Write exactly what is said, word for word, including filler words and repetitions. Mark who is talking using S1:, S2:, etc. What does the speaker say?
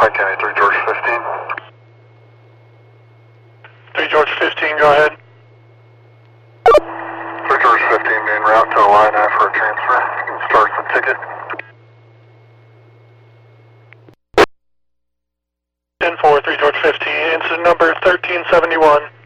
S1: Pike County, three George fifteen.
S2: three George fifteen, go ahead.
S1: three George fifteen being route to Illini for a transfer. You can start the ticket.
S2: ten four, three George fifteen, incident number thirteen seventy-one.